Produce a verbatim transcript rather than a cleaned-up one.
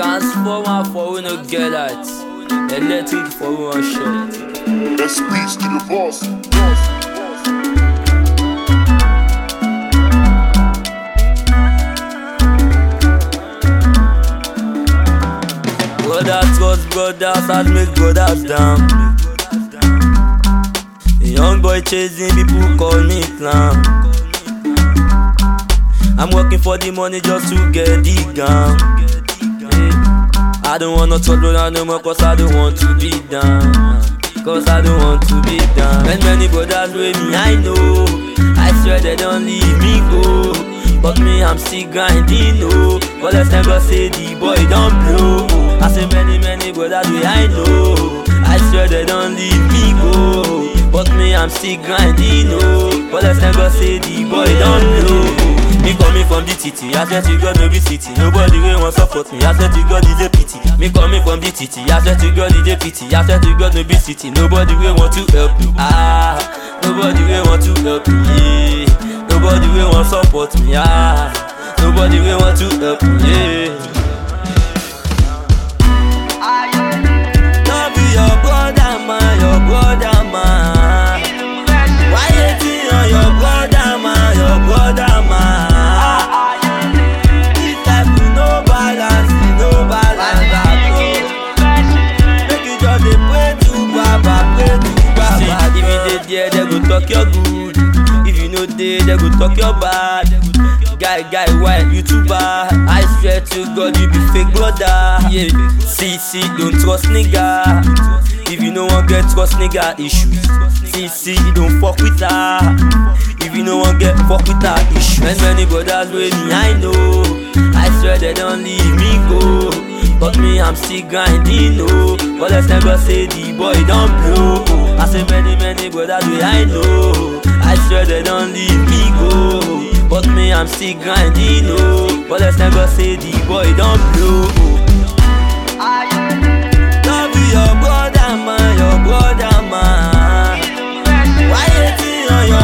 Transformer for we no get that. Electric for we one shot. Let's speak to the boss. Brothers trust brothers and make brothers down. A young boy chasing people call me clown. I'm working for the money just to get the gun. I don't want no trouble no more cause I don't want to be down. Cause I don't want to be down. And many brothers with me I know, I swear they don't leave me go. But me I'm still grinding no. But let's never say the boy don't blow. I say many many brothers with I know, I swear they don't leave me go. But me I'm still grinding no. But let's never say the boy don't blow. Me coming from the city, I swear to God no be city. Nobody will want support me, I swear to God is a pity. Me coming from the city, I swear to God is a pity. I swear to God no be city. Nobody will want to help me. Ah, nobody will want to help me. Yeah. Nobody will want support me. Ah, nobody will want to help me. Yeah. Don't be your brother man, your brother man. Why you think on your brother man, your brother man? Yeah, they go talk your good. If you know they, they go talk your bad. Guy, guy, why you too bad? I swear to God, you be fake brother. Yeah, see, see, don't trust nigga. If you no one get trust nigga issues, see, see, don't fuck with her. If you no one get fuck with her issues. And many brothers with me, I know, I swear they don't leave me go. But me, I'm still grinding, no. But let's never say the boy don't blow. I say many, many brothers way I know, I swear they don't leave me go. But me, I'm still grinding, no. But let's never say the boy don't blow. Don't be your brother man, your brother man. Why you think on your